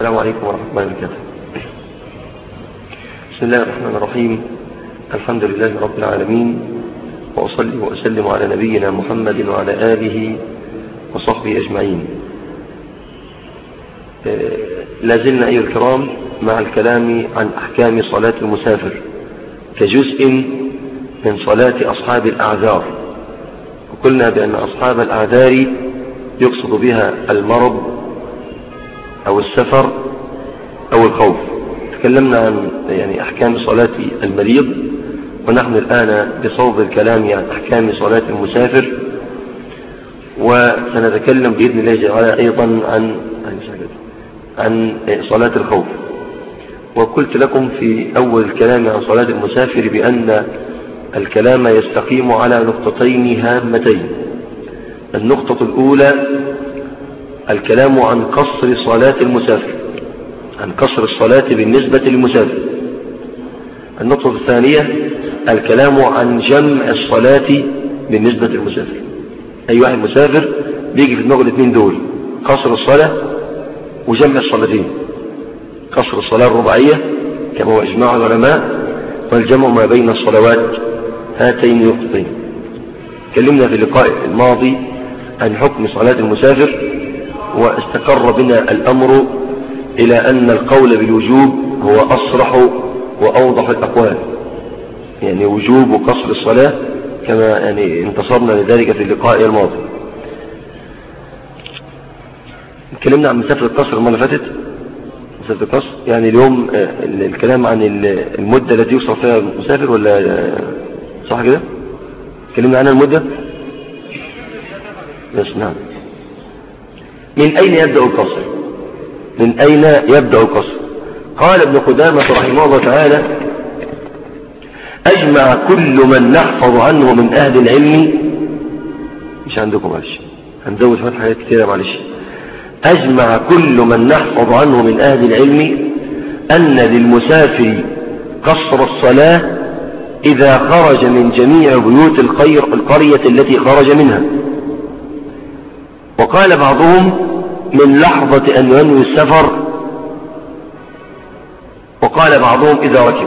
السلام عليكم ورحمة الله وبركاته. بسم الله الرحمن الرحيم. الحمد لله رب العالمين، وأصلي وأسلم على نبينا محمد وعلى آله وصحبه أجمعين. لازلنا أيها الكرام مع الكلام عن أحكام صلاة المسافر كجزء من صلاة أصحاب الأعذار، وقلنا بأن أصحاب الأعذار يقصد بها المرض أو السفر أو الخوف. تكلمنا عن أحكام صلاة المريض، ونحن الآن بصوب الكلام عن أحكام صلاة المسافر، وسنتكلم بإذن الله تعالى أيضا عن صلاة الخوف. وقلت لكم في أول الكلام عن صلاة المسافر بأن الكلام يستقيم على نقطتين هامتين. النقطة الأولى الكلام عن قصر صلاة المسافر، عن قصر الصلاة بالنسبة للمسافر. النقطة الثانية الكلام عن جمع الصلاة بالنسبة للمسافر. أي واحد مسافر بيجي في دماغه الاثنين دول، قصر الصلاة وجمع الصلاتين. قصر الصلاة الرباعية كما هو إجماع العلماء، والجمع ما بين الصلوات هاتين النقطتين. تكلمنا في اللقاء الماضي عن حكم صلاة المسافر، واستقر بنا الأمر إلى أن القول بالوجوب هو أصرح وأوضح الأقوال، وجوب قصر الصلاة كما انتصرنا لذلك في اللقاء الماضي. تكلمنا عن مسافة القصر المرة اللي فاتت، مسافة القصر اليوم الكلام عن المدة التي يوصل فيها المسافر، ولا صح كده؟ تكلمنا عنها المدة؟ بس نعم. من أين يبدأ القصر؟ من أين يبدأ القصر؟ قال ابن قدامة رحمه الله تعالى: أجمع كل من نحفظ عنه من أهل العلم. مش عندكم معلش، هنزود شوية حاجات كثيرة معلش. أجمع كل من نحفظ عنه من أهل العلم أن للمسافر قصر الصلاة إذا خرج من جميع بيوت القرية التي خرج منها. وقال بعضهم من لحظة أن ينوي السفر، وقال بعضهم إذا ركب.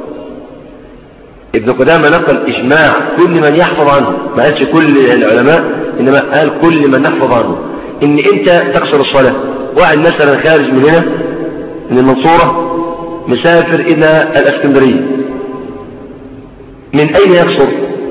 ابن قدامة نقل إجماع كل من يحفظ عنه، ما قالش كل العلماء، إنما قال كل من يحفظ عنه إن أنت تقصر الصلاة. واحد مثلا خارج من هنا من المنصورة مسافر إلى الإسكندرية، من أين يقصر؟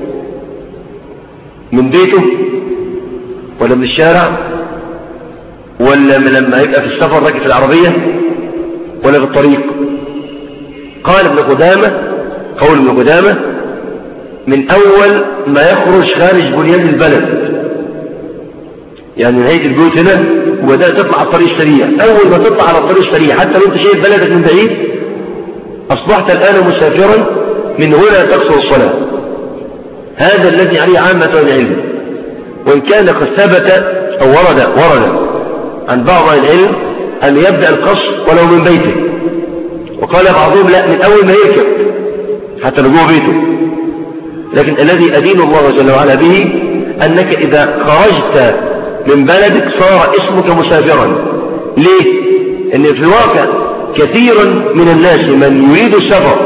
من بيته ولا من الشارع، ولا لما يبقى في السفر راكب في العربية، ولا في الطريق؟ قال ابن قدامة، قول ابن قدامة: من أول ما يخرج خارج بنيان البلد، نهاية البيوت هنا وبدأت تطلع على الطريق السريع. أول ما تطلع على الطريق السريع حتى لو أنت شايف بلدك من بعيد، أصبحت الآن مسافرا، من هنا تقصر الصلاة. هذا الذي عليه عامة العلم، وإن كان قد ثبت أو ورد عن بعض العلم أن يبدأ القصر ولو من بيته. وقال بعضهم لا، من أول ما يركب حتى لو جوه بيته. لكن الذي أدين الله جل وعلا به أنك إذا خرجت من بلدك صار اسمك مسافرا. ليه؟ أن في الواقع كثيرا من الناس من يريد السفر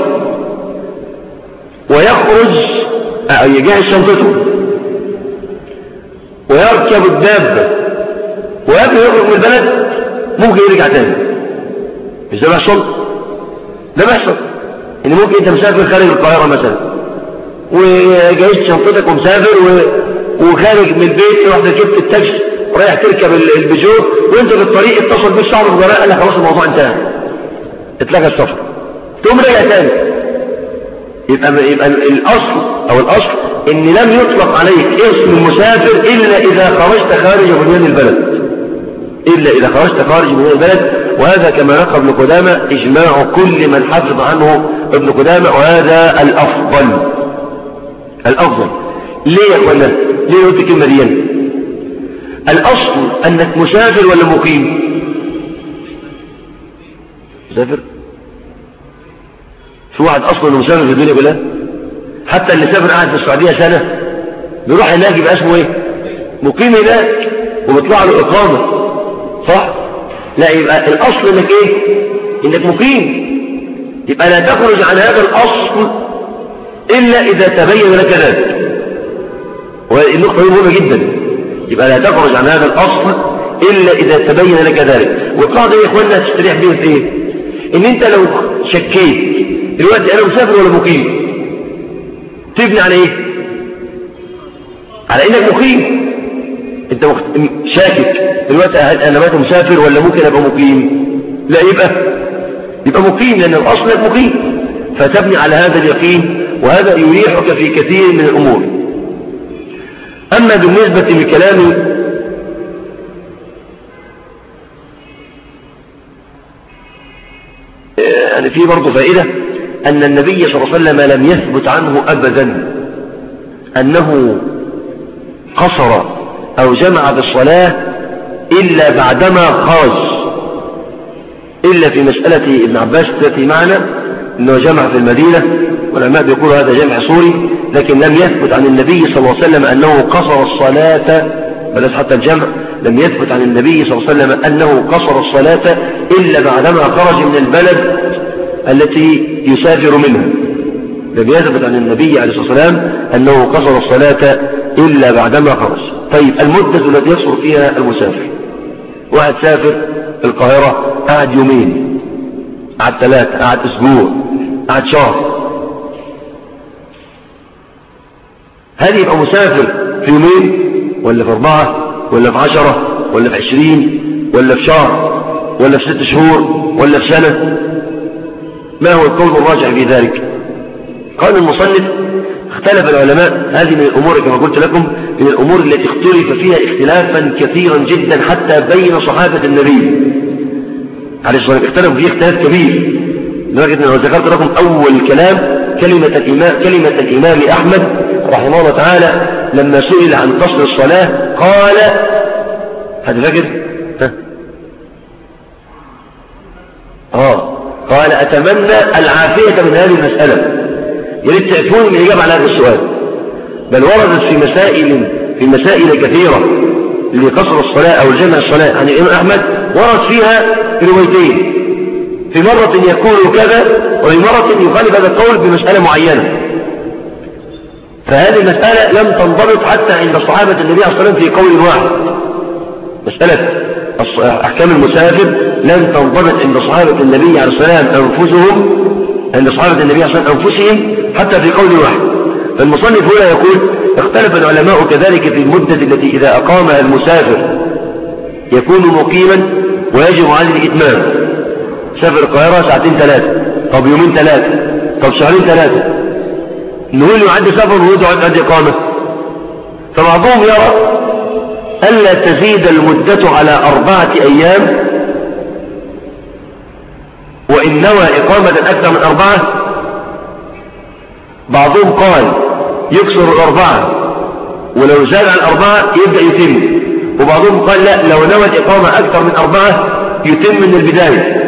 ويخرج أو يجهز شنطته ويركب الدابة ويبدأ يخرج من البلد، ممكن يرجع تاني. مش ده بيحصل؟ ده بيحصل إن ممكن أنت مسافر خارج القاهرة مثلا، وجهزت شنطتك ومسافر وخارج من البيت، رحت ركبت التاكسي ورايح تركب البيجو، وانت في الطريق اتصل بيك صاحب الغراء قال لك خلاص الموضوع انتهى، اتلغى السفر، تقوم راجع تاني. يبقى الاصل ان لم يطلق عليك اسم المسافر الا اذا خرجت خارج بنيان البلد، وهذا كما نقل ابن قدامة اجماع كل من حفظ عنه ابن قدامة، وهذا الافضل. ليه يا اخوانا؟ ليه قلت الكلمة دي؟ الاصل انك مسافر ولا مقيم؟ مسافر. في واحد اصلا مسافر في الدنيا كلها، حتى اللي سافر قاعد في السعودية سنة بيروح هناك يبقى اسمه ايه؟ مقيم هناك، وبيطلع له اقامة، صح؟ لا، يبقى الأصل إنك إيه؟ إنك مقيم. يبقى لا تخرج عن هذا الأصل إلا إذا تبين لك ذلك. والنقطة دي مهمة جدا. يبقى لا تخرج عن هذا الأصل إلا إذا تبين لك ذلك. والقاعدة يا إخواننا تستريح بها في إيه؟ إن أنت لو شكيت دلوقتي أنا مسافر ولا مقيم، تبني على إيه؟ على إنك مقيم. أنت شاكك دلوقتي أنا مات مسافر ولا ممكن أبقى مقيم؟ لا، يبقى مقيم، لأن الأصل إنك مقيم، فتبني على هذا اليقين، وهذا يريحك في كثير من الأمور. أما بالنسبة لكلام يعني في برضه فائدة، أن النبي صلى الله عليه وسلم لم يثبت عنه أبدا أنه قصر أو جمع بالصلاة إلا بعدما خرج، إلا في مسألة ابن عباس التي معنا أنه جمع في المدينة، والعلماء بيقولوا هذا جمع صوري، لكن لم يثبت عن النبي صلى الله عليه وسلم أنه قصر الصلاة، بل حتى الجمع لم يثبت عن النبي صلى الله عليه وسلم أنه قصر الصلاة إلا بعدما خرج من البلد التي يسافر منها. لم يثبت عن النبي عليه الصلاة والسلام أنه قصر الصلاة إلا بعدما خرج. طيب، المدة التي يقصر فيها المسافر، واحد سافر القاهرة قعد يومين، قعد 3، قعد أسبوع، قعد شهر، هل يبقى مسافر في يومين ولا في 4 ولا في 10 ولا في 20 ولا في شهر ولا في 6 شهور ولا في سنة؟ ما هو القول الراجح في ذلك؟ قال المصنف: اختلف العلماء. هذه من الأمور كما قلت لكم من الأمور التي اختلف فيها اختلافا كثيرا جدا حتى بين صحابة النبي عليه الصلاة والسلام، اختلفوا فيه اختلاف كبير لدرجة أن لو ذكرت لكم أول كلام كلمة الإمام أحمد رحمه الله تعالى لما سئل عن قصر الصلاة قال، هذا فاكر؟ قال: أتمنى العافية من هذه المسألة. يريد تعرفون من الإجابة على هذا السؤال. بل وردت في مسائل كثيرة لقصر الصلاة أو جمع الصلاة عن الإمام أحمد، ورد فيها روايتين، في مرة يكون كذا وفي مرة يخالف هذا القول بمسألة معينة. فهذه المسألة لم تنضبط حتى عند صحابة النبي صلى الله عليه وسلم في قول واحد. مسألة أحكام المسافر لم تنضبط عند صحابة النبي عليه الصلاة والسلام أنفسهم حتى في قول واحد. فالمصنف هنا يقول: اختلف العلماء كذلك في المدة التي إذا أقامها المسافر يكون مقيما ويجب عليه الإتمام. سافر القاهرة 2-3، طب 2-3، طب 2-3، نقول له عندي سفر ونقول له عندي إقامة. فبعضهم يرى ألا تزيد المدة على 4 أيام، وإن نوى إقامة أكثر من 4. بعضهم قال يكسر 4 ولو زاد عن 4 يبدأ يتم، وبعضهم قال لا، لو نوى الإقامة أكثر من 4 يتم من البداية.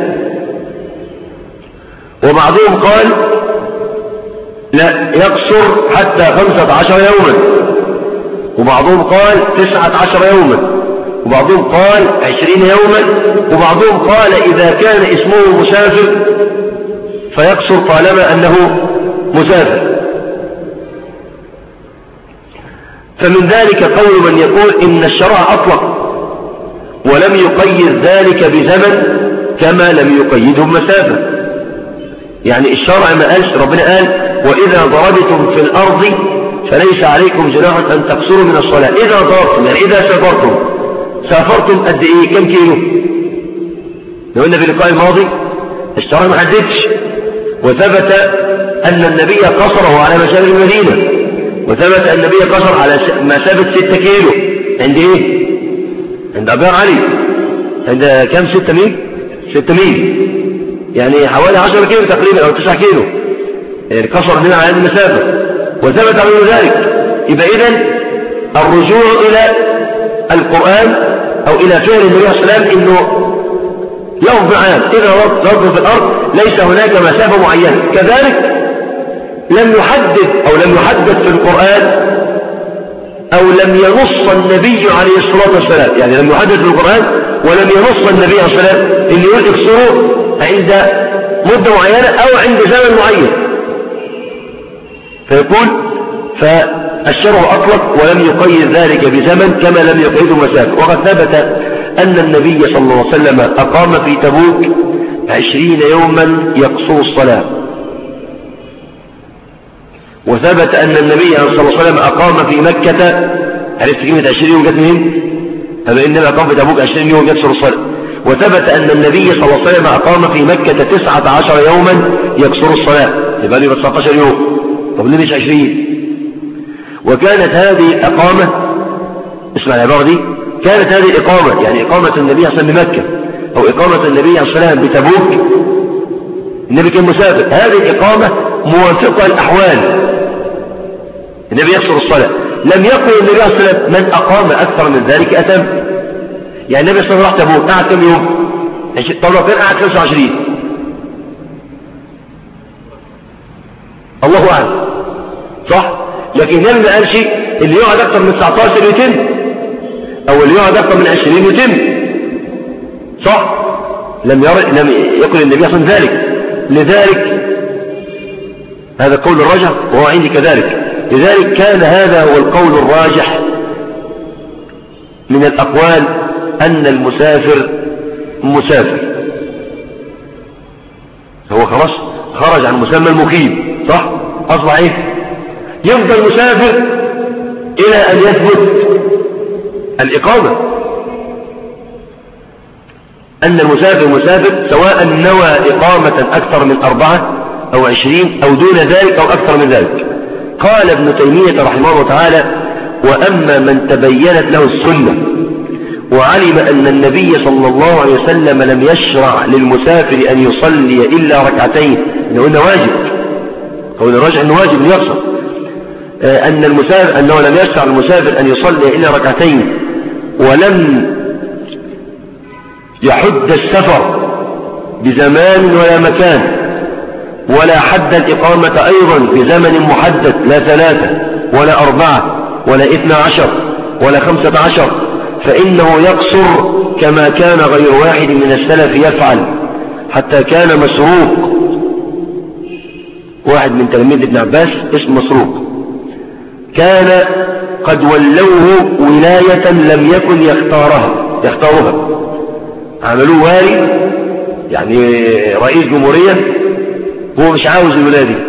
وبعضهم قال لا، يقصر حتى 15 يوما، وبعضهم قال 19 يوما، وبعضهم قال 20 يوما، وبعضهم قال إذا كان اسمه مسافر فيقصر طالما أنه مسافر. فمن ذلك قول من يقول إن الشرع أطلق ولم يقيد ذلك بزمن كما لم يقيده بمسافة. يعني الشرع ما قالش، ربنا قال: وإذا ضربتم في الأرض فليس عليكم جناح أن تقصروا من الصلاة. إذا ضربتم يعني إذا سافرتم قد إيه؟ كم كيلو؟ لو قلنا في اللقاء الماضي الشرع ما حددش، وثبت أن النبي قصره على مسافة المدينة، وثبت أن النبي قصر على مسافة 6 كيلو عند إيه؟ عند أبيار علي، عند كم؟ 6 ميل، 6 ميل يعني حوالي 10 كيلو تقريبا أو 9 كيلو، يعني قصر هنا على هذه المسافة وثبت على ذلك. يبقى إذن الرجوع إلى القرآن أو إلى فعل النبي صلى الله عليه وسلم إنه لفظ عام، إذا ضرب في الأرض ليس هناك مسافة معينة. كذلك لم يحدد في القرآن أو لم ينص النبي عليه الصلاة والسلام، يعني لم يحدث في القرآن ولم ينص النبي عليه الصلاة والسلام إن يقول اكسروا عند مدة معينة أو عند زمن معين، فيقول فالشرع أطلق ولم يقيد ذلك بزمن كما لم يقيده مسافة. وقد ثبت أن النبي صلى الله عليه وسلم أقام في تبوك 20 يوما يقصر الصلاة، وثبت أن النبي صلى الله عليه وسلم أقام في مكة، عرفت كلمة 20 يوم جت منين؟ هذا إنما أقام في تبوك 20 يوم يقصر الصلاة. وثبت أن النبي صلى الله عليه وسلم أقام في مكة 19 يوما يقصر الصلاة، يبقى له 19 يوم. طب ليه مش 20؟ وكانت هذه الإقامة، اسمع العبارة دي، كانت هذه الإقامة يعني إقامة النبي صلى الله عليه وسلم بمكة أو إقامة النبي صلى الله عليه وسلم بتبوك، النبي كان مسافر، هذه الإقامة موافقة الأحوال، النبي يقصر الصلاة. لم يقل النبي صلى الله عليه وسلم من أقام أكثر من ذلك أتم، يعني النبي صلى الله عليه وسلم راح تبوك قعد كم يوم؟ طب لو كان قعد 25 الله أعلم، صح؟ لكن النبي ما قالش اللي يقعد أكثر من 19 يتم، أو اللي يقعد أكثر من 20 يتم، صح؟ لم يقل النبي صلى الله عليه وسلم ذلك. لذلك هذا قول الراجح وهو عندي كذلك. لذلك كان هذا هو القول الراجح من الأقوال أن المسافر مسافر، هو خلاص خرج عن مسمى المقيم، صح؟ أصبح إيه؟ يفضل مسافر إلى أن يثبت الإقامة، أن المسافر مسافر سواء نوى إقامة أكثر من 4 أو 20 أو دون ذلك أو أكثر من ذلك. قال ابن تيمية رحمه الله تعالى: وأما من تبينت له السنة وعلم أن النبي صلى الله عليه وسلم لم يشرع للمسافر أن يصلي إلا ركعتين، إنه واجب، قول الراجح أنه واجب يقصر، أن المسافر أنه لم يشرع للمسافر أن يصلي إلا ركعتين، ولم يحد السفر بزمان ولا مكان، ولا حد الإقامة أيضا بزمن محدد، لا 3 ولا 4 ولا 12 ولا 15، فإنه يقصر كما كان غير واحد من السلف يفعل. حتى كان مسروق، واحد من تلاميذ ابن عباس اسمه مسروق، كان قد ولوه ولاية لم يكن يختارها، عملوه والي يعني رئيس جمهورية، هو مش عاوز الولاية دي،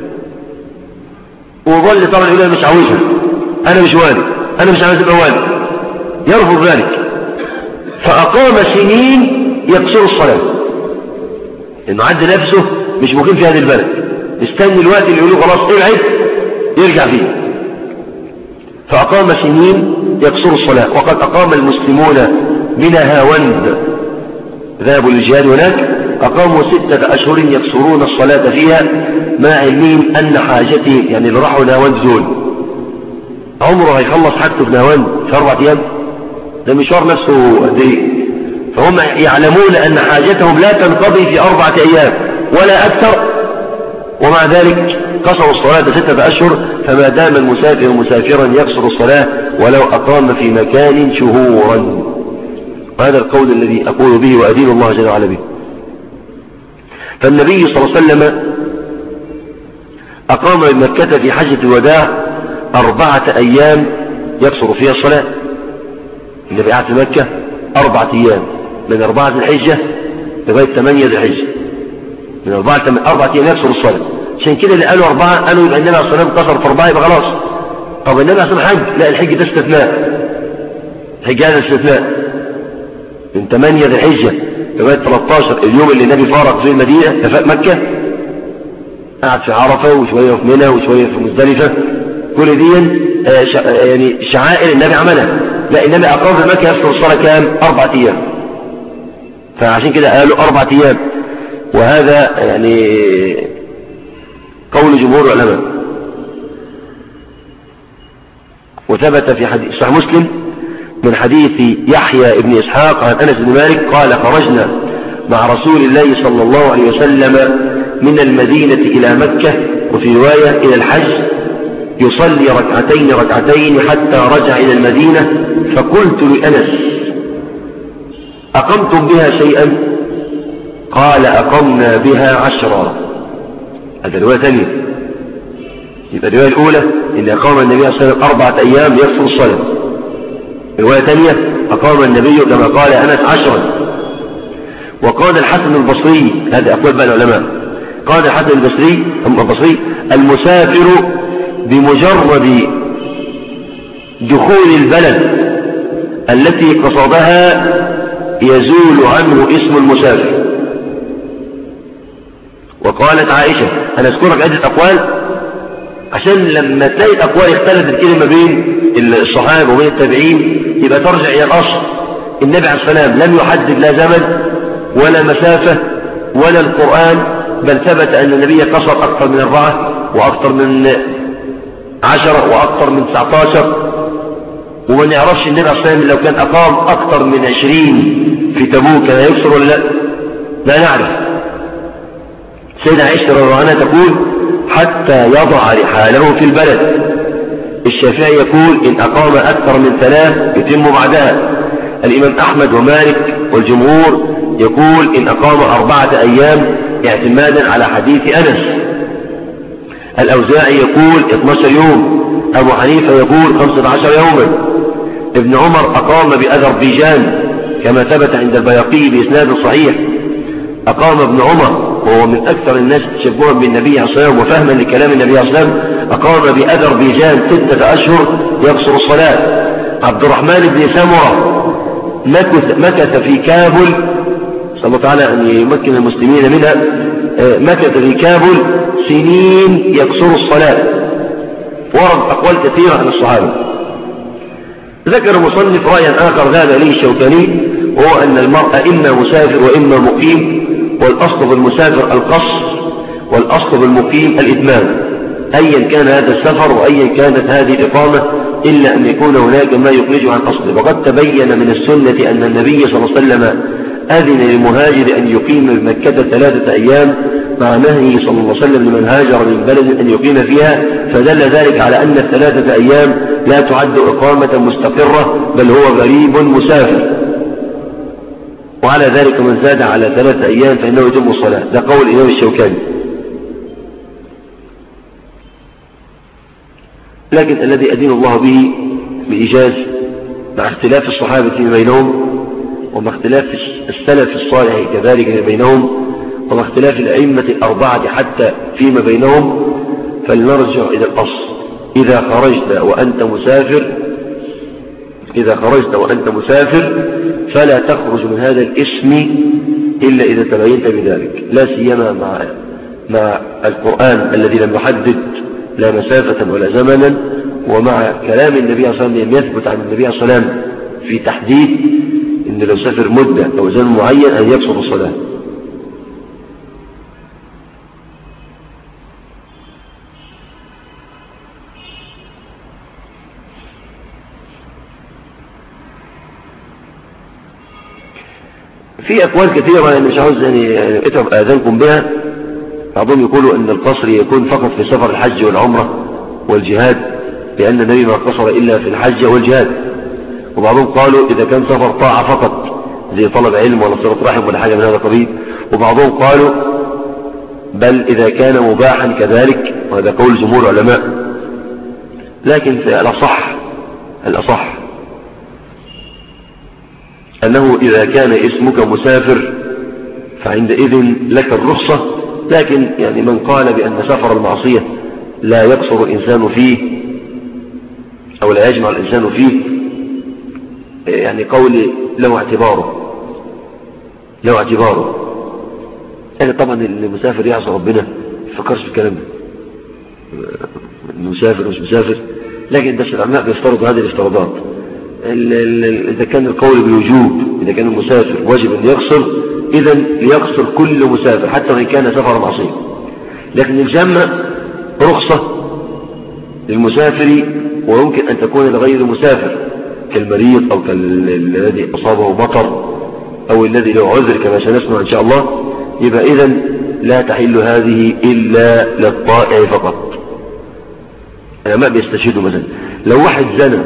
وظل طبعا الولاية مش عاوزها، أنا مش والي، أنا مش عاوز أبقى والي، يرفض ذلك، فأقام سنين يقصر الصلاة، إنه عد نفسه مش مقيم في هذه البلد، استنى الوقت اللي يقولوا خلاص ابعد يرجع فيه، فأقام سنين يقصر الصلاة. وقد أقام المسلمون من هاوند، ذهبوا للجهاد هناك، أقاموا 6 أشهر يقصرون الصلاة فيها، مع علمهم أن حاجتهم، يعني اللي راحوا نهاوند دول عمره هيخلص حاجته في نهاوند في 4 أيام، ده مشوار نفسه قد ايه، فهم يعلمون أن حاجتهم لا تنقضي في 4 أيام ولا أكثر، ومع ذلك قصروا الصلاة 6 أشهر. فما دام المسافر مسافرا يقصر الصلاة ولو أقام في مكان شهورا. وهذا القول الذي أقول به وأدين الله جل وعلا به. فالنبي صلى الله عليه وسلم أقام بمكة في حجة الوداع 4 أيام يقصر فيها الصلاة. النبي قعد في مكة 4 أيام، من 4 ذي الحجة لغاية 8 ذي الحجة، من 4 أيام يقصر الصلاة. عشان كده اللي قالوا 4 قالوا يبقى النبي عليه الصلاة والسلام قصر في 4 يبقى خلاص. طب النبي عليه الصلاة والسلام حج؟ لا، الحج ده استثناء، الحج هذا استثناء، من 8 ذي الحجة لغاية 13 اليوم اللي النبي فارق فيه المدينة كفاء مكة، قعد في عرفة وشوية في منى وشوية في مزدلفة، كل دي يعني شعائر النبي عملها. لا، النبي أقام في مكة يقصر الصلاة كام؟ 4 أيام. فعشان كده قالوا 4 أيام، وهذا يعني قول جمهور العلماء. وثبت في حديث صحيح مسلم من حديث يحيى ابن إسحاق عن أنس بن مالك قال: خرجنا مع رسول الله صلى الله عليه وسلم من المدينة إلى مكة، وفي رواية إلى الحج، يصلي ركعتين حتى رجع إلى المدينة، فقلت لأنس: أقمتم بها شيئا؟ قال: أقمنا بها 10. هذا رواية ثانية. يبقى الرواية الأولى إن أقام النبي صلى الله عليه وسلم 4 أيام يقصر الصلاة. الرواية الثانية أقام النبي كما قال أنس 10. وقال الحسن البصري، هذا أقوال بقى العلماء، قال الحسن البصري: المسافر بمجرد دخول البلد التي قصدها يزول عنه اسم المسافر. وقالت عائشة، أنا أذكرك عدة أقوال عشان لما تلاقي الأقوال اختلفت كده ما بين الصحابة وبين التابعين يبقى ترجع إلى الأصل. النبي عليه الصلاة والسلام لم يحدد لا زمن ولا مسافة ولا القرآن، بل ثبت أن النبي قصر أكثر من 4 وأكثر من 10 وأكثر من 19. وما نعرفش النبي عليه الصلاة والسلام لو كان أقام أكثر من 20 في تبوك كان يكسر ولا لا نعرف. سيدة عائشة رضي الله عنها تقول: حتى يضع رحاله في البلد. الشافعي يقول: إن أقام أكثر من 3 يتم بعدها. الإمام أحمد ومالك والجمهور يقول: إن أقام 4 أيام اعتمادا على حديث أنس. الأوزاعي يقول 12 يوم. أبو حنيفة يقول 15 يوما. ابن عمر أقام بأذربيجان كما ثبت عند البيهقي بإسناد صحيح. أقام ابن عمر وهو من أكثر الناس تشبها بالنبي عليه الصلاة والسلام وفهما لكلام النبي عليه الصلاة والسلام، أقام بأذربيجان 6 أشهر يقصر الصلاة. عبد الرحمن بن سمرة مكث في كابل، صلى الله تعالى أن يمكن المسلمين منها، مكث في كابل سنين يقصر الصلاة. ورد أقوال كثيرة عن الصحابة. ذكر المصنف رأيا آخر ذهب إليه الشوكاني، وهو أن المرء إما مسافر وإما مقيم، والأصل بالمسافر القصر والأصل بالمقيم الإتمام، أيا كان هذا السفر وأيا كانت هذه الإقامة، إلا أن يكون هناك ما يخرج عن أصله. وقد تبين من السنة أن النبي صلى الله عليه وسلم أذن للمهاجر أن يقيم بمكة 3 أيام مع نهيه صلى الله عليه وسلم لمن هاجر من بلد أن يقيم فيها، فدل ذلك على أن 3 أيام لا تعد إقامة مستقرة، بل هو غريب مسافر. وعلى ذلك من زاد على 3 أيام فإنه يتم الصلاة. ده قول الإمام الشوكاني. لكن الذي أدين الله به بإيجاز مع اختلاف الصحابة فيما بينهم، ومع اختلاف السلف الصالح كذلك بينهم، ومع اختلاف الأئمة ال4 حتى فيما بينهم، فلنرجع إلى الأصل. إذا خرجت وأنت مسافر فلا تخرج من هذا الاسم إلا إذا تبينت بذلك، لا سيما مع القرآن الذي لم يحدد لا مسافة ولا زمنا، ومع كلام النبي صلى الله عليه وسلم لم يثبت عن النبي صلى الله عليه وسلم في تحديد إن لو سافر مدة أو زمن معين أن يقصر الصلاة. في أقوال كثيرة أنا مش عاوز أتعب آذانكم بها. بعضهم يقولوا أن القصر يكون فقط في سفر الحج والعمرة والجهاد، لأن النبي ما قصر إلا في الحج والجهاد. وبعضهم قالوا إذا كان سفر طاعة فقط زي طلب علم ولا صلة رحم ولا حاجة من هذا القبيل. وبعضهم قالوا بل إذا كان مباحا كذلك، وهذا قول جمهور العلماء. لكن في الأصح أنه إذا كان اسمك مسافر فعندئذ لك الرخصة. لكن يعني من قال بأن سفر المعصية لا يقصر الإنسان فيه أو لا يجمع الإنسان فيه، يعني قولي له اعتباره. يعني طبعا المسافر يعصى ربنا فكرش في الكلام ده، مسافر مش مسافر. لكن بس العلماء بيفترضوا هذه الافتراضات. إذا كان القول بالوجوب، إذا كان المسافر واجب أن يقصر، إذا ليقصر كل مسافر حتى وإن كان سفر معصية. لكن الجمع رخصة للمسافر، ويمكن أن تكون لغير مسافر كالمريض أو كالذي أصابه مطر أو الذي له عذر كما سنسمع إن شاء الله. يبقى إذن لا تحل هذه إلا للطائع فقط. العلماء بيستشهدوا مثلا لو واحد زنى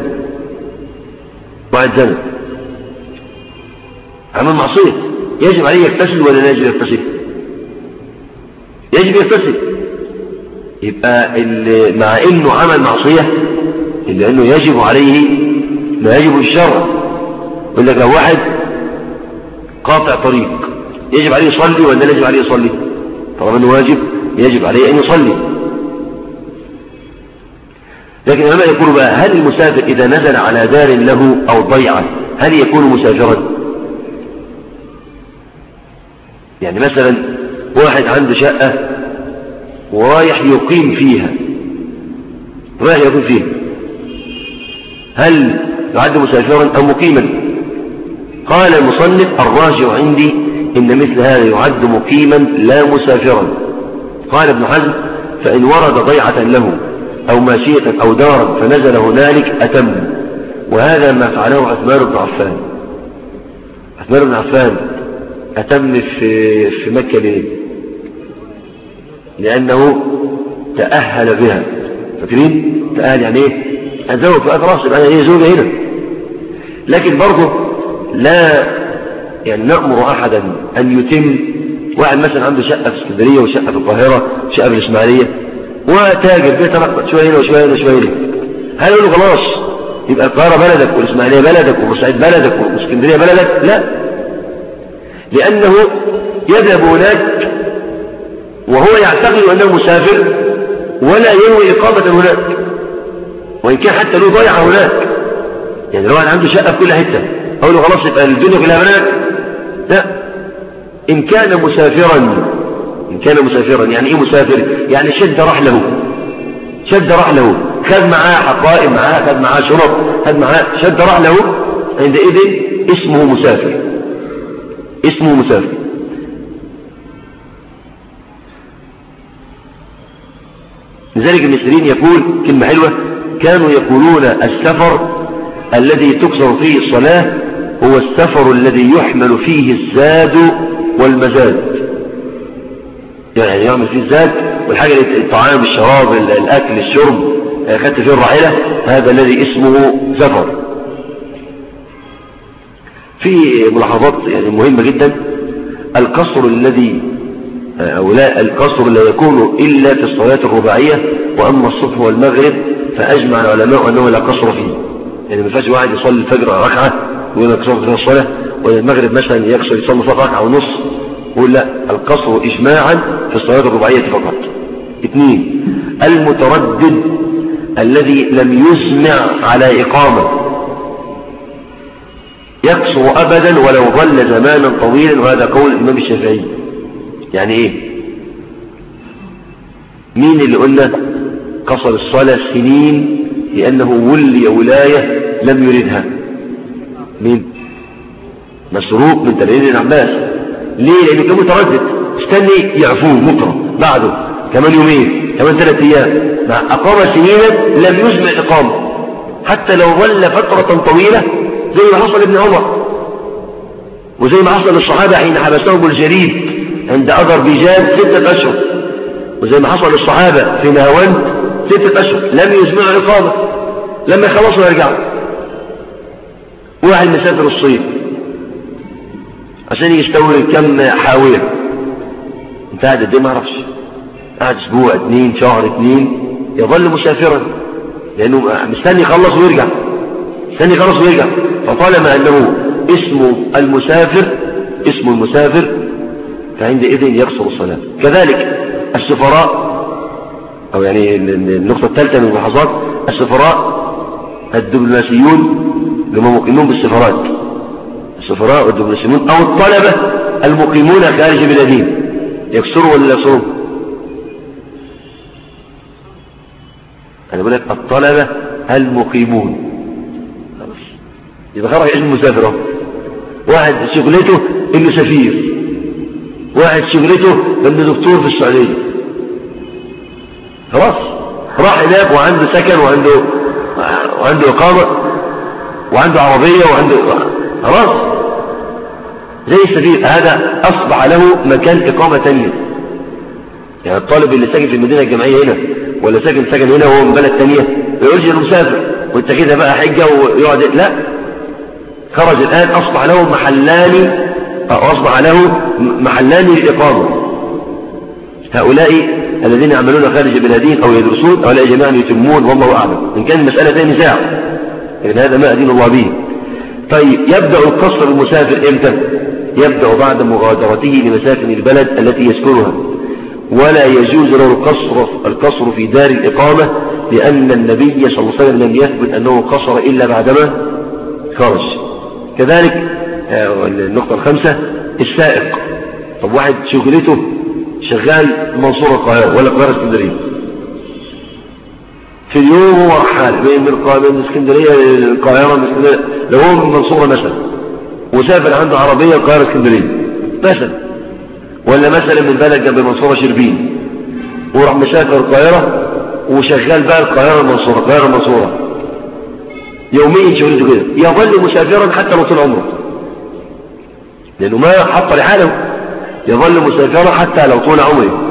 عمل معصية يجب عليه يغتسل ولا لا يجب يغتسل؟ يجب يغتسل. يبقى مع انه عمل معصية الا انه يجب عليه ما يجب الشرع. يقول لك لو واحد قاطع طريق يجب عليه يصلي ولا لا يجب عليه يصلي؟ طالما انه واجب يجب عليه ان يصلي. لكن العلماء يقولوا بقى هل المسافر اذا نزل على دار له او ضيعة هل يكون مسافرا؟ يعني مثلا واحد عنده شقة ورايح يقيم فيها هل يعد مسافرا أو مقيما؟ قال المصنف الراجع عندي إن مثل هذا يعد مقيما لا مسافرا. قال ابن حزم فإن ورد ضيعة له أو ماشية أو دارا فنزل هنالك أتم. وهذا ما فعله عثمان بن عفان. عثمان بن عفان أتم في مكة ليه؟ لأنه تأهل بها. فاكرين؟ تأهل يعني ايه؟ أزوج في أدراس يبقى هي زوجة هنا. لكن برضه لا يعني نأمر أحدا أن يتم. واحد مثلا عنده شقة في اسكندرية وشقة في القاهرة وشقة في الإسماعيلية وتاجر بيتنقل شوية هنا وشوية هنا وشوية هنا. هل يقول له خلاص يبقى القاهرة بلدك والإسماعيلية بلدك وبورسعيد بلدك واسكندرية بلدك؟ لا، لأنه يذهب هناك وهو يعتقد أنه مسافر ولا ينوي إقامة هناك، وإن كان حتى له ضيعة هناك. يعني لو عنده شقة في كل حتة أقول له خلاص يبقى الدنيا كلها بلدك؟ لا. إن كان مسافرا يعني إيه مسافر؟ يعني شد رحله خذ معاه حقائب معاه، خذ معاه شرط، خذ معاه شد رحله، عندئذ اسمه مسافر. لذلك المصريين يقول كلمة حلوة، كانوا يقولون السفر الذي تكثر فيه الصلاة هو السفر الذي يحمل فيه الزاد والمزاد. يعني يعمل فيه الزاد والحاجة الطعام الشراب الأكل الشرب خدت فيه الرحلة، هذا الذي اسمه سفر. في ملاحظات يعني مهمة جدا. القصر الذي أو لا القصر لا يكون إلا في الصلاة الرباعية، وأما الصبح والمغرب فأجمع العلماء أنه لا قصر فيه. يعني ما ينفعش واحد يصلي الفجر ركعة ويقول لك قصرت في الصلاة، والمغرب مثلا يصلي فقط ركعة ونص يقول لا، القصر إجماعا في الصلاة الرباعية فقط. 2 المتردد الذي لم يسمع على إقامة يقصر أبدا ولو ظل زمانا طويلا، وهذا قول الإمام الشافعي. يعني إيه؟ مين اللي قلنا قصر الصلاة سنين لأنه ولي ولاية لم يردها؟ مين؟ مسروق من تلميذ ابن عباس. ليه؟ لأنه كان متردد، استني يعفوه بكرة بعده كمان يومين كمان 3 أيام، مع أقام سنين لم يسمع إقامة حتى لو ظل فترة طويلة، زي ما حصل ابن عمر وزي ما حصل للصحابة حين حبسهم الجليد عند أذربيجان 6 أشهر، وزي ما حصل للصحابة في نهاوند 6 أشهر لم يسمعوا إقامة. لما يخلصوا يرجعوا. واحد مسافر الصيف عشان يستورد كم حاوية، انت قاعد قد ايه ما اعرفش، قاعد اسبوع 2 شهر 2، يظل مسافرا لانه مستني يخلص ويرجع، فطالما انه اسمه المسافر فعندئذ يقصر الصلاة. كذلك السفراء، او يعني النقطة الثالثة من الملاحظات، السفراء الدبلوماسيون اللي هم مقيمون بالسفارات، السفراء والدبلوماسيون او الطلبة المقيمون خارج بلادهم، يكسروا ولا يكسروا؟ انا بقول لك الطلبة المقيمون، يبقى خرج اسم مسافر. واحد شغلته انه سفير، واحد شغلته انه دكتور في السعودية، خلاص راح هناك وعنده سكن وعنده إقامة وعنده عربية وعنده خلاص زي السفير، هذا أصبح له مكان إقامة تانية. يعني الطالب اللي ساكن في المدينة الجامعية هنا ولا ساكن سكن هنا وهو من بلد ثانيه ما يقولش انه مسافر وانت كده بقى حجه ويقعد، لا، خرج الان اصبح له محلان للاقامه. هؤلاء الذين يعملون خارج بلادهم او يدرسون هؤلاء جميعا يتمون والله اعلم، ان كان المساله نزاع لكن هذا ما ادين الله به. طيب يبدا القصر المسافر امتى؟ يبدا بعد مغادرته لمساكن البلد التي يسكنها، ولا يجوز له القصر في دار الإقامة، لأن النبي صلى الله عليه وسلم لم يثبت أنه قصر إلا بعدما خرج. كذلك النقطة الخامسة السائق. طب واحد شغلته شغال منصورة القاهرة ولا القاهرة اسكندرية، في اليوم هو رحال من اسكندرية للقاهرة، لو هو من منصورة مثلا وسافر عنده عربية القاهرة اسكندرية مثلا، ولا مثلا من بلد جنب المنصورة شربين وراح مسافر القاهرة وشغال بقى القاهرة المنصورة يوميا شغلته كده، يظل مسافرا حتى لو طول عمره، لأنه ما حط لحاله، يظل مسافرا حتى لو طول عمره.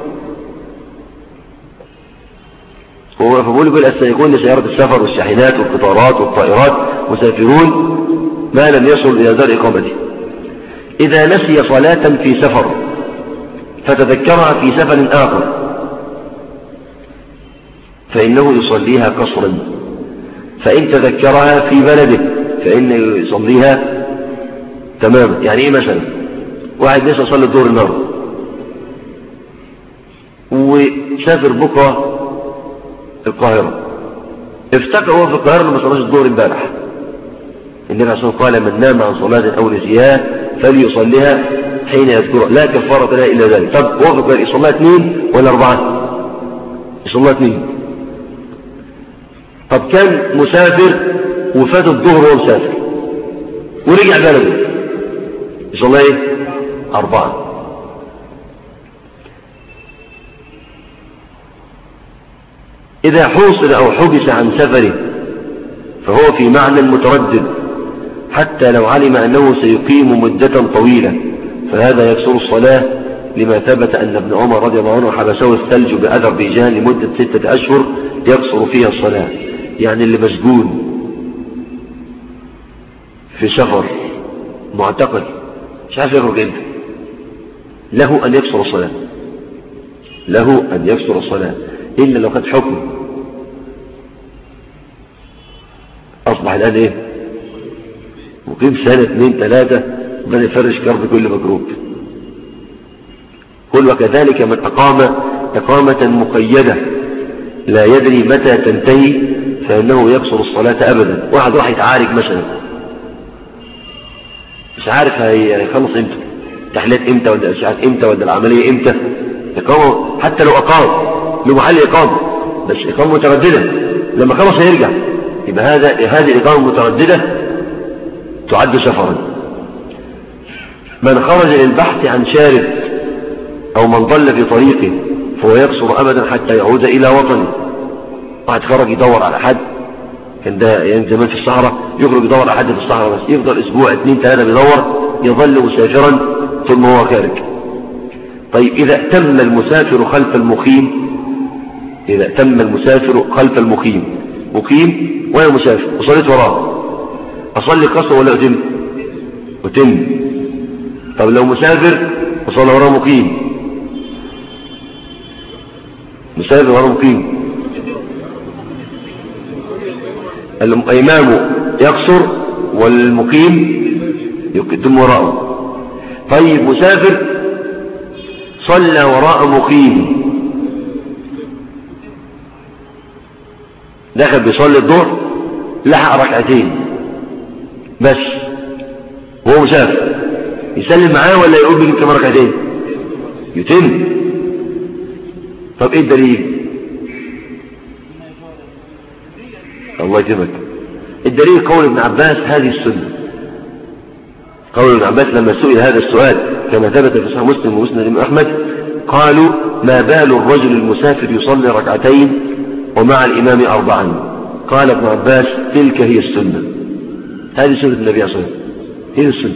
فبقول السائقون لسيارة السفر والشاحنات والقطارات والطائرات مسافرون ما لم يصل إلى دار إقامته. إذا نسي صلاة في سفر فتذكرها في سفر آخر فإنه يصليها قصرا، فإن تذكرها في بلده فإنه يصليها تماما. يعني إيه؟ مثلا واحد نسى يصلي الظهر النهارده وسافر بكرة القاهرة، افتكر هو في القاهرة لما صلاش الظهر امبارح. النبي عليه الصلاة والسلام قال من نام عن صلاة أو نسيها فليصليها حين يذكرها لا كفارة لها إلا ذلك. طب هو في القاهرة يصليها 2 ولا 4؟ يصليها 2. طب كان مسافر وفات الظهر وهو مسافر ورجع بلده يصليها ايه؟ 4. إذا حوصل أو حبس عن سفره فهو في معنى متردد حتى لو علم أنه سيقيم مدة طويلة، فهذا يكسر الصلاة لما ثبت أن ابن عمر رضي الله عنه حبسه الثلج بأذربيجان لمدة 6 أشهر يكسر فيها الصلاة. يعني اللي مسجون في سفر معتقل مش عارف يخرج امتى له أن يكسر الصلاة، له أن يكسر الصلاة إلا لو كانت حكم. أصبح الآن إيه؟ مقيم 1 2 3 من يفرش كرب كل مكروب. قل وكذلك من أقام إقامة مقيدة لا يدري متى تنتهي فإنه يكسر الصلاة أبدا. واحد راح يتعارك مثلا مش عارف هيخلص امتى، تحليات امتى ولا اشعاعات امتى ولا العملية امتى، إقامة حتى لو أقام له محل إقامة بس إقامة مترددة، لما خلص هيرجع، يبقى هذه الإقامة المترددة تعد سفرا. من خرج للبحث عن شارد أو من ضل في طريقه فهو يقصر أبدا حتى يعود إلى وطنه. واحد خرج يدور على حد، كان ده يعني زمان في الصحراء يخرج يدور على حد في الصحراء بس يفضل أسبوع 2 3 بيدور، يظل مسافرا طول ما هو خارج. طيب إذا تم المسافر خلف المقيم، إذا تم المسافر خلف المقيم، مقيم وأنا مسافر وصليت وراه، أصلي قصر ولا أتم؟ أتم. طب لو مسافر وصلي وراه مقيم، مسافر وراه مقيم، الإمام يقصر والمقيم يقدم وراءه. طيب مسافر صلى وراء مقيم، دخل بيصلي الظهر لحق 2 ركعتين بس وهو مسافر، يسلم معاه ولا يقول بيجيب كمان 2 ركعتين؟ يتم. طب ايه الدليل؟ الله يتمك. الدليل قول ابن عباس هذه السنة. قول ابن عباس لما سئل هذا السؤال كما ثبت في صحيح مسلم ومسند الإمام أحمد قالوا ما بال الرجل المسافر يصلي 2 ركعتين ومع الإمام 4؟ قال ابن عباس تلك هي السنة، هذه سنة النبي صلى الله عليه وسلم، هي السنة.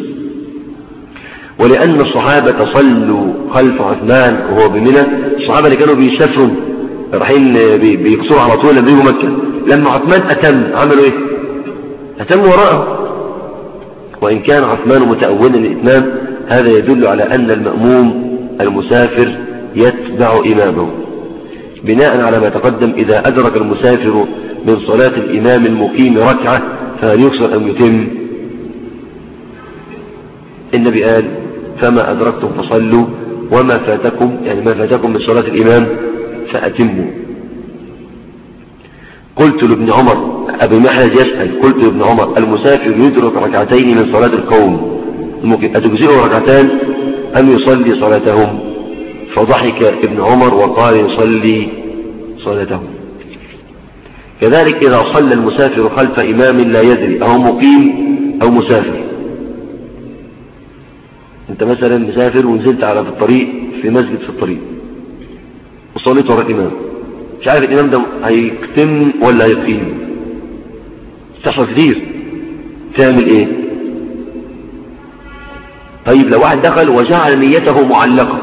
ولأن الصحابة صلوا خلف عثمان وهو بمنى، الصحابة اللي كانوا بيسافروا رايحين بيقصروا على طول لما يجوا مكة. لما عثمان أتم عملوا إيه؟ أتم وراءه. وإن كان عثمان متأولا الإتمام هذا يدل على أن المأموم المسافر يتبع إمامه بناء على ما تقدم. إذا أدرك المسافر من صلاة الإمام المقيم ركعة فهل يكسر أم يتم؟ النبي قال فما أدركتم فصلوا وما فاتكم، يعني ما فاتكم من صلاة الإمام فأتموا. قلت لابن عمر، أبي محرز يسأل، قلت لابن عمر المسافر يدرك ركعتين من صلاة القوم أتجزئه ركعتان أم يصلي صلاتهم؟ فضحك ابن عمر وقال يصلي صلاتهم. كذلك إذا صلى المسافر خلف إمام لا يدري أو مقيم أو مسافر. أنت مثلا مسافر ونزلت على في الطريق في مسجد في الطريق وصليت وراء الإمام، مش عارف الإمام ده هيقتم ولا هيقيم، تحصل كتير، تعمل إيه؟ طيب لو واحد دخل وجعل نيته معلقة،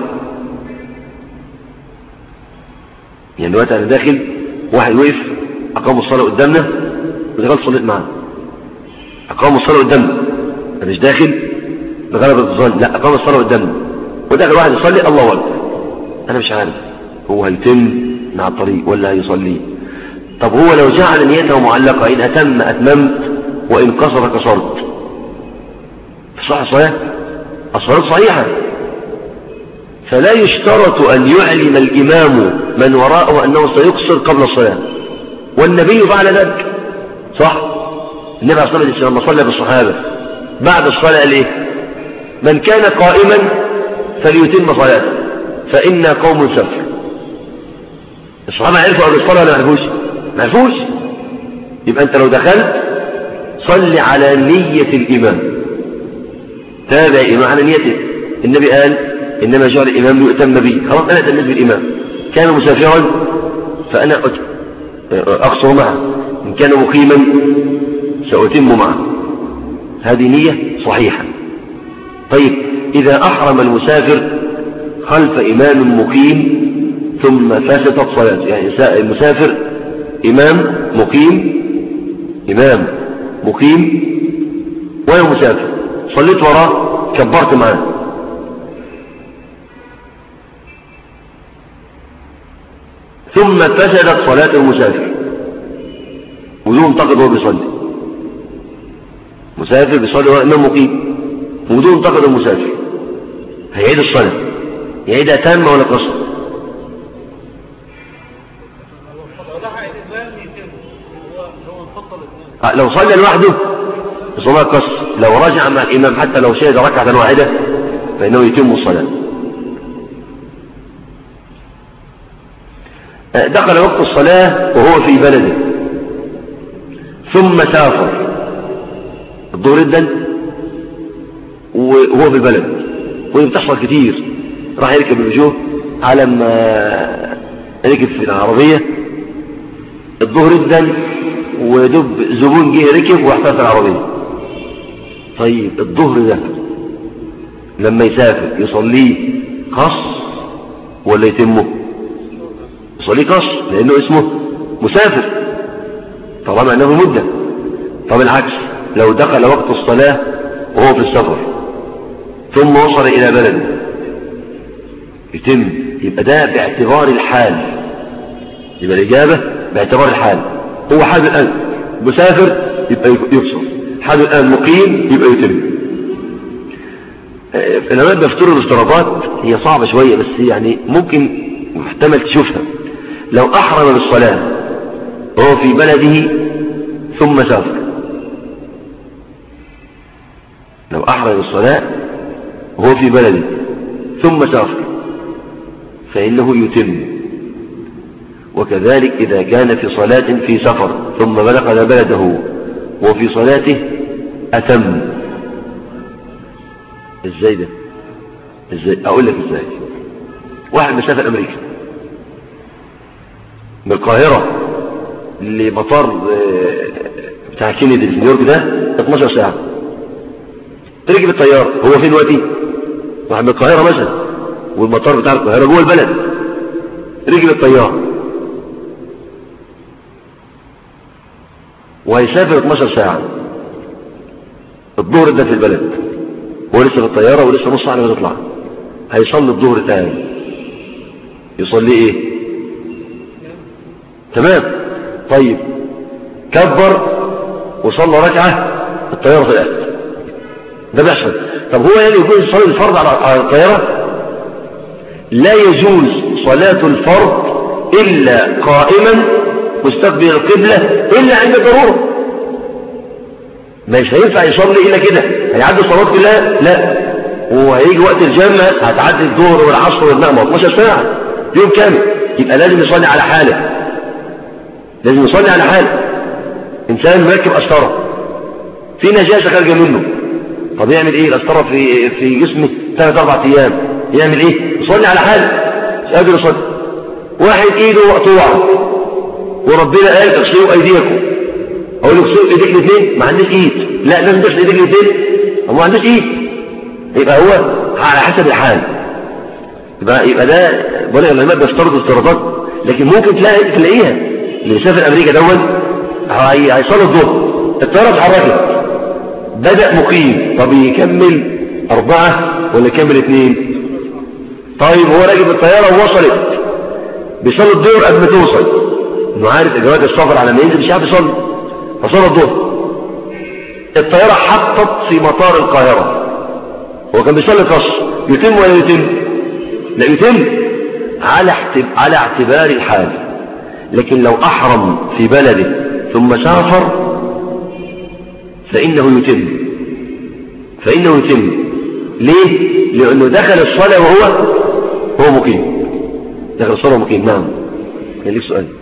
يعني دلوقتي أنا داخل واحد وقف أقام الصلاة قدامنا ودخلت صليت معاه، أقام الصلاة قدامنا، أنا مش داخل بغلبة الظن، لا أقام الصلاة قدامنا وداخل واحد يصلي الله أكبر، أنا مش عارف هو هيتم مع الطريق ولا هيصلي. طب هو لو جعل نيته معلقة إن أتم أتممت وإن قصر قصرت، صح الصلاة؟ الصلاة صحيحة. فلا يشترط أن يعلم الإمام من وراءه أنه سيقصر قبل الصلاة، والنبي فعل ذلك، صح؟ النبي عليه الصلاة والسلام لما صلى بالصحابة بعد الصلاة قال إيه؟ من كان قائما فليتم صلاته فإنا قوم سفر. الصحابة عرفوا أن الصلاة ولا ما عرفوش؟ ما عرفوش. يبقى أنت لو دخلت صل على نية الإمام، تابع الإمام على نيته. النبي قال إنما جعل الإمام ليؤتم به، خلاص أنا أتمت بالإمام. كان مسافرا فأنا أقصر معه، إن كان مقيما سأتم معه. هذه نية صحيحة. طيب إذا أحرم المسافر خلف إمام مقيم ثم فسدت صلاته، يعني المسافر إمام مقيم وأنا مسافر صليت وراه كبرت معاه، ثم فسدت صلاة المسافر وضوء انتقد وهو بيصلي، مسافر بيصلي وهو إمام مقيم وضوء انتقد المسافر، هيعيد الصلاة، يعيدها تامة ولا قصر؟ لو صلى لوحده الصلاة قصر، لو رجع مع الإمام حتى لو شهد ركعة واحدة فإنه يتم الصلاة. دخل وقت الصلاة وهو في بلده ثم سافر الظهر جدا وهو في البلد، ودي بتحصل كتير. راح يركب الوجوه على ما ركب في العربية الظهر جدا ودب زبون جه ركب واحتفل العربية. طيب الظهر ده لما يسافر يصليه قصر ولا يتمه؟ يصليه قصر لأنه اسمه مسافر طالما أنه مدة. طب العكس، لو دخل وقت الصلاة وهو في السفر ثم وصل إلى بلد يتم، يبقى ده باعتبار الحال، يبقى الإجابة باعتبار الحال. هو حال الآن مسافر يبقى يقصر، حال الآن مقيم يبقى يتم. العلماء بيفترضوا الافتراضات هي صعبة شوية بس يعني ممكن محتمل تشوفها. لو أحرم بالصلاة وهو في بلده ثم سافر، لو أحرم بالصلاة وهو في بلده ثم سافر فإنه يتم. وكذلك إذا كان في صلاة في سفر ثم بلغ بلده وفي صلاته أتم. إزاي ده؟ إزاي؟ أقول لك إزاي. واحد مسافر أمريكا من القاهرة لمطار بتاع كينيدي في نيويورك ده 12 ساعة، ركب الطيارة. هو فين دلوقتي؟ واحد من القاهرة مثلا والمطار بتاع القاهرة جوه البلد، ركب الطيارة وهيسافر 12 ساعة، الظهر ده في البلد، هو لسه في الطيارة ولسه نص ساعة لما تطلع، هيصلي الظهر تاني، يصلي ايه؟ تمام. طيب كبر وصلى ركعة، الطيارة طلعت، ده بيحصل. طب هو يعني يكون يصلي الفرض على الطيارة؟ لا يجوز صلاة الفرض إلا قائما مستقبل القبلة إلا عند ضرورة. مش هينفع يصلي إلا كده، هيعدي الصلاة كلها؟ لا، وهيجي وقت الجامعة هتعدي الظهر والعصر والمغرب 12 ساعة يوم كامل، يبقى لازم يصلي على حاله، لازم يصلي على حاله. إنسان مركب أسطرة في نجاسة خارجة منه، طب يعمل إيه؟ الأسطرة في جسمه 3-4 أيام، يعمل إيه؟ يصلي على حاله، مش قادر يصلي. واحد إيده مقطوعة وربنا قال اغسلوا أيديكم، أقول له اغسلوا إيديك الاثنين، ما عنديش إيد، لا لازم تغسل إيديك الاثنين، هو ما عندوش إيد، يبقى هو على حسب الحال. يبقى ده بقول العلماء بيفترضوا افتراضات، لكن ممكن تلاقيها. اللي يسافر أمريكا هيصلي الظهر، الطيارة اتحركت، بدأ مقيم، طب يكمل 4 ولا يكمل 2؟ طيب هو راكب الطيارة ووصلت، بيصلي الظهر قبل ما توصل، انه عارف اجراءات السفر على ما ينزل مش عارف يصلي، فصلى الظهر. الطيارة حطت في مطار القاهرة، هو كان بيصلي قصر، يتم ولا يتم؟ لا يتم على اعتبار الحال. لكن لو أحرم في بلده ثم سافر فإنه يتم. ليه؟ لأنه دخل الصلاة وهو مقيم، دخل الصلاة مقيم. نعم، كان ليك سؤال؟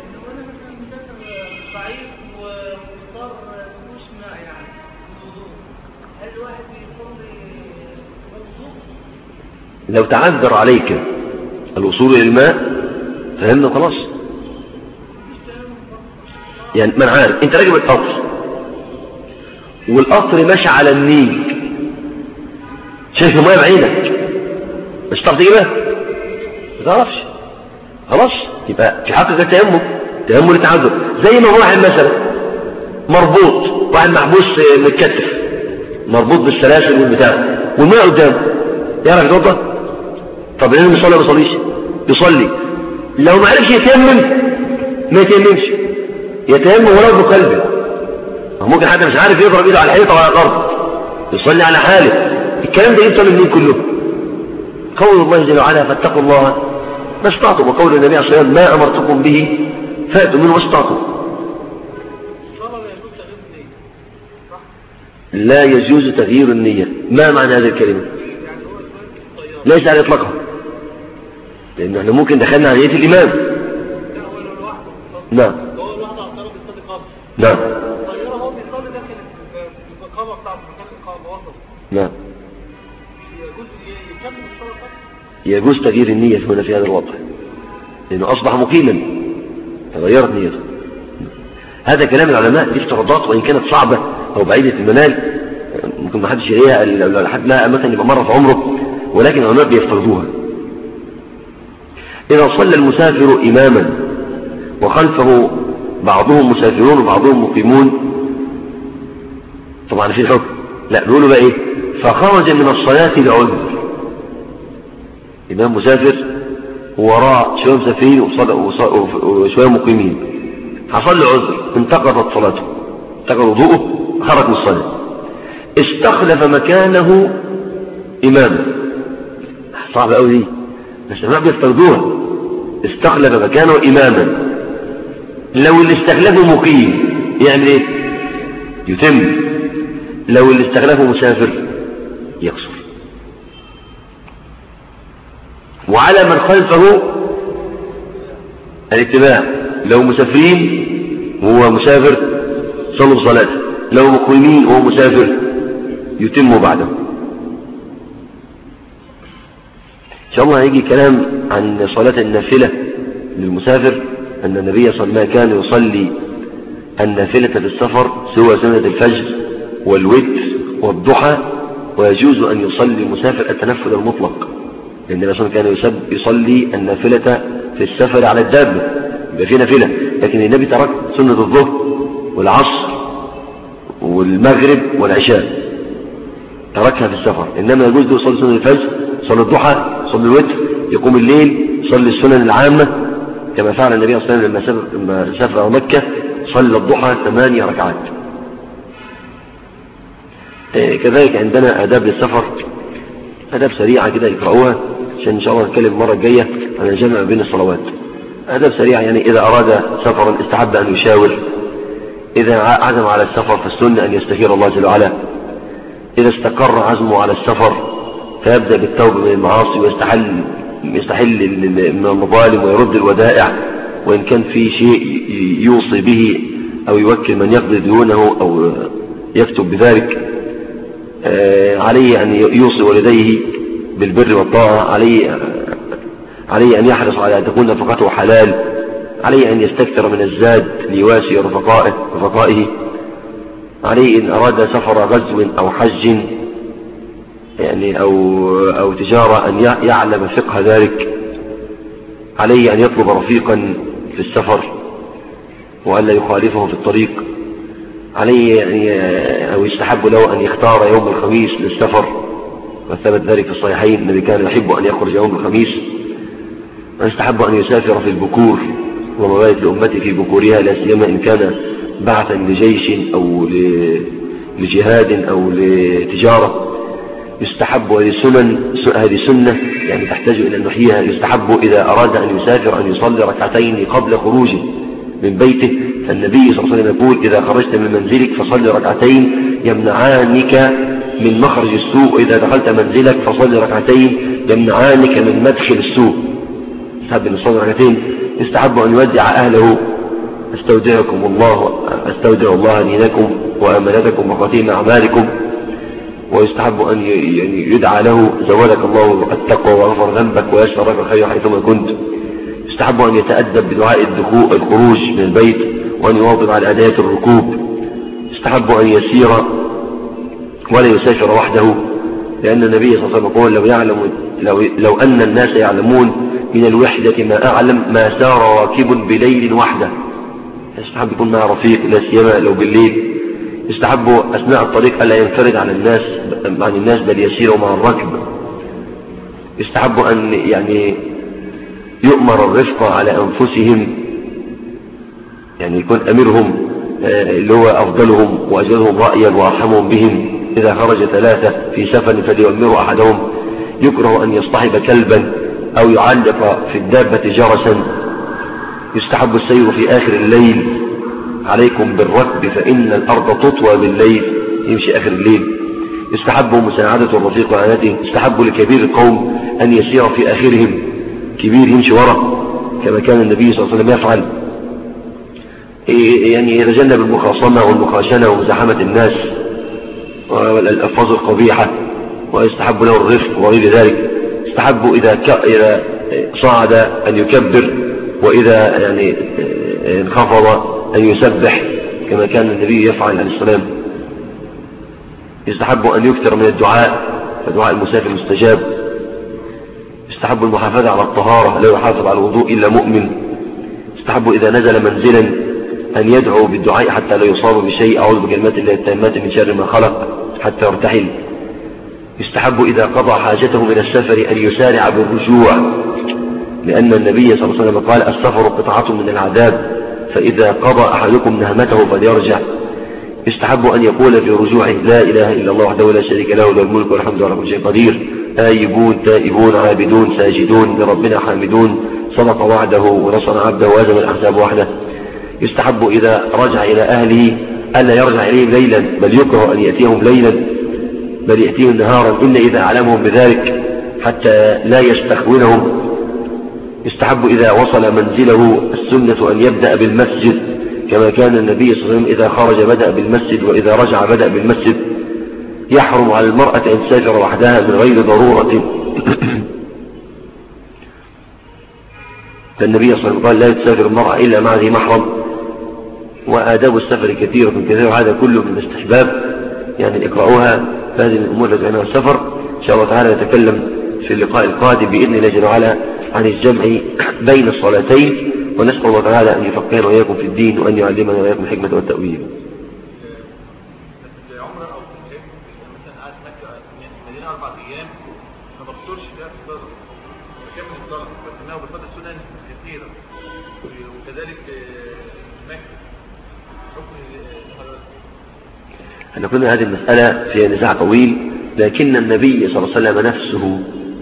لو تعذر عليك الوصول إلى الماء فهمنا خلاص، يعني من عارف انت راكب القطر والقطر ماشي على النيل، شايف الماء بعينك، مش هتعرف تجيبها، ما تعرفش، خلاص يبقى في حقك تيمم للتعذر. زي ما واحد مثلا مربوط، واحد محبوس متكتف، مربوط بالسلاسل والبتاع والماء قدامه، يعرف يتوضا؟ طب لازم يصلي ما يصليش؟ يصلي. لو ما عرفش يتيمم ما يتيممش، يتيمم ولو بقلبه. ممكن حد مش عارف يضرب ايده على الحيطه وعلى الارض، يصلي على حاله. الكلام ده يبطل منين كله؟ قول الله جل وعلا فاتقوا الله ما استطعتم، وقول النبي عليه الصلاه والسلام ما امرتكم به فاتوا منه ما استطعتم. لا يجوز تغيير النية. ما معنى هذه الكلمة؟ ليس على إطلاقها، لأنه احنا ممكن دخلنا على نية الإمام. نعم نعم نعم. يجوز تغيير النية هنا في هذا الوضع، لأنه أصبح مقيما تغيرت نيته. هذا كلام العلماء، دي افتراضات وإن كانت صعبة أو بعيدة المنال، ممكن ما حدش يلاقيها لو حد لها مثلا يبقى مرة في عمره، ولكن العلماء بيفترضوها. إذا صلى المسافر إماما وخلفه بعضهم مسافرون وبعضهم مقيمون، طبعا في الحكم لا بيقولوا بقى إيه؟ فخرج من الصلاة لعذر، إمام مسافر ووراء شوية مسافرين وشوية مقيمين، حصل له عذر، انتقضت صلاته، انتقض وضوءه، خرج من الصلاة، استخلف مكانه إماما. صعبة قوي دي، بس الشباب بيفترضوها. استخلف مكانه إماما، لو اللي استخلفه مقيم يعمل ايه؟ يتم. لو اللي استخلفه مسافر يقصر. وعلى من خلفه الاتباع، لو مسافرين وهو مسافر صلوا الصلاة، لو مقيمين وهو مسافر يتم بعده. إن شاء الله هيجي كلام عن صلاة النافلة للمسافر، أن النبي صلى الله عليه وسلم كان يصلي النافلة في السفر سوى سنة الفجر والوتر والضحى، ويجوز أن يصلي المسافر التنفل المطلق، لأن النبي صلى الله عليه وسلم كان يصلي النافلة في السفر على الدابة، يبقى في نافلة. لكن النبي ترك سنة الظهر والعصر والمغرب والعشاء تركها في السفر. إنما يجوز له يصلي سنن الفجر، يصلي الضحى، يصلي الوتر، يقوم الليل، يصلي السنن العامة كما فعل النبي صلى الله عليه وسلم لما سافر مكة، صلى الضحى 8 ركعات. كذلك عندنا آداب للسفر، آداب سريعة كده يقرأوها عشان إن شاء الله نتكلم المرة الجاية عن الجمع بين الصلوات. آداب سريعة يعني إذا أراد سفرا استحب أن يشاور، إذا عزم على السفر فالسنة أن يستخير الله جل وعلا، إذا استقر عزمه على السفر فيبدأ بالتوبة من المعاصي ويستحل من المظالم ويرد الودائع، وإن كان في شيء يوصي به أو يوكل من يقضي ديونه أو يكتب بذلك، عليه أن يوصي والديه بالبر والطاعة، عليه أن يحرص على أن تكون نفقته حلال، عليه أن يستكثر من الزاد ليواسي رفقائه، عليه إن أراد سفر غزو أو حج يعني أو تجارة أن يعلم فقه ذلك، عليه أن يطلب رفيقا في السفر وألا يخالفه في الطريق، عليه يعني أو يستحب له أن يختار يوم الخميس للسفر، وثبت ذلك في الصحيحين الذي كان يحب أن يخرج يوم الخميس، ويستحب أن يسافر في البكور ومبادئ لأمته في بكورها، لا سيما إن كان بعثا لجيش أو لجهاد أو لتجارة. يستحب هذه سنة يعني تحتاج إلى أن نحييها. يستحب إذا أراد أن يسافر أن يصلي ركعتين قبل خروجه من بيته، فالنبي صلى الله عليه وسلم يقول إذا خرجت من منزلك فصلي ركعتين يمنعانك من مخرج السوء، وإذا دخلت منزلك فصلي ركعتين يمنعانك من مدخل السوء. يستحب أن يصلي ركعتين. يستحب أن يودع أهله، استودع الله دينكم وأمانتكم وخاتم أعمالكم. ويستحب أن يعني يدعى له زوالك الله التقوى وغفر ذنبك ويشفر لك الخير حيثما كنت. يستحب أن يتأدب بدعاء الخروج من البيت وأن يواظب على أداة الركوب. يستحب أن يسير ولا يسافر وحده، لأن النبي صلى الله عليه وسلم يقول لو أن الناس يعلمون من الوحدة ما أعلم ما سار راكب بليل وحده. يستحب يكون مع رفيق لا سيما لو بالليل. يستحب أثناء الطريق ألا ينفرد عن الناس بل يسير مع الركب. يستحب أن يعني يؤمر الرفق على أنفسهم، يعني يكون أميرهم اللي هو أفضلهم وأجلهم رأيا وأرحمهم بهم. إذا خرج 3 في سفر فليؤمروا أحدهم. يكره أن يصطحب كلبا أو يعلق في الدابة جرسا. يستحب السير في آخر الليل. عليكم بالركب فإن الأرض تطوى بالليل، يمشي آخر الليل. يستحب مساعدة الرفيق وعناته. يستحب لكبير القوم أن يسير في آخرهم، كبير يمشي وراء كما كان النبي صلى الله عليه وسلم يفعل. يعني يتجنب المخاصمة والمخاشنة ومزاحمة الناس والألفاظ القبيحة. ويستحب له الرفق وغير ذلك. يستحب إذا صعد أن يكبر، وإذا يعني انخفض أن يسبح كما كان النبي يفعل عليه السلام. يستحب أن يكثر من الدعاء، فدعاء المسافر مستجاب. يستحب المحافظة على الطهارة، لا يحافظ على الوضوء إلا مؤمن. يستحب إذا نزل منزلا أن يدعو بالدعاء حتى لا يصاب بشيء، أعوذ بكلمات الله التامات من شر ما خلق، حتى يرتحل. يستحب إذا قضى حاجته من السفر أن يسارع بالرجوع، لأن النبي صلى الله عليه وسلم قال السفر قطعة من العذاب، فإذا قضى أحدكم نهمته فليرجع. يستحب أن يقول في رجوعه لا إله إلا الله وحده لا شريك له له الملك والحمد على كل شيء قدير، آيبون تائبون عابدون ساجدون لربنا حامدون، صدق وعده ونصر عبده وهزم الأحزاب وحده. يستحب إذا رجع إلى أهله ألا يرجع إليهم ليلا، بل يكره أن يأتيهم ليلا، بل يأتيهم نهارا إلا إذا أعلمهم بذلك حتى لا يستخونهم. يستحب إذا وصل منزله السنة أن يبدأ بالمسجد كما كان النبي صلى الله عليه وسلم إذا خرج بدأ بالمسجد وإذا رجع بدأ بالمسجد. يحرم على المرأة أن تسافر وحدها من غير ضرورة فالنبي صلى الله عليه وسلم قال لا تسافر المرأة إلا مع ذي محرم. وآداب السفر كثيرة وهذا كله من الاستحباب، يعني اقرأوها هذه الأمور التي عنها السفر. إن شاء الله تعالى نتكلم في اللقاء القادم بإذن الله جل وعلا عن الجمع بين الصلاتين، ونسأل الله تعالى أن يفقهنا وإياكم في الدين وأن يعلمنا وإياكم الحكمة والتأويل. أنه بفضل السنن كثيرة، وكذلك مكة حكم احنا كنا هذه المسألة فيها نزاع طويل، لكن النبي صلى الله عليه وسلم نفسه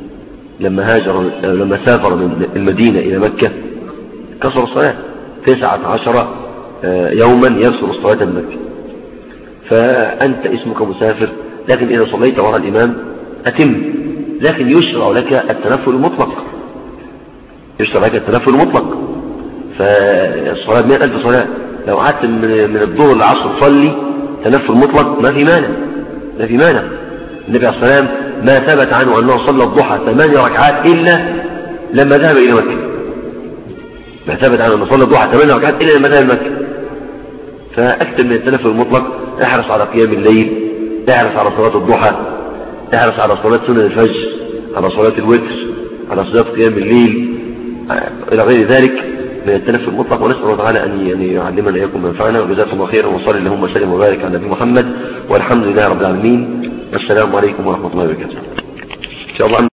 لما سافر من المدينة إلى مكة كسر الصلاة 19 يوما يكسر الصلاة من مكة. فأنت اسمك مسافر، لكن إذا صليت وراء الإمام أتم، لكن يشرع لك التنفل المطلق، يشرع لك التنفل المطلق. فالصلاة 100,000 صلاة، لو قعدت من الظهر للعصر تصلي تنفل مطلق ما في مانع، ما في مانع. النبي عليه الصلاة والسلام ما ثبت عنه أنه صلى الضحى 8 ركعات إلا لما ذهب إلى مكة، ما ثبت عنه أنه صلى الضحى 8 ركعات إلا لما ذهب إلى مكة. فأكثر من التنفل المطلق، احرص على قيام الليل، احرص على صلاة الضحى، احرص على صلاة سنن الفجر، على صلاة الوتر، على صلاة قيام الليل إلى غير ذلك من التنفل المطلق. ونسأل الله تعالى أن يعلمنا إياكم منفعنا، وجزاكم الله خيرا، وصلي اللهم وسلم وبارك على نبي محمد، والحمد لله رب العالمين. والسلام عليكم ورحمة الله وبركاته. إن شاء الله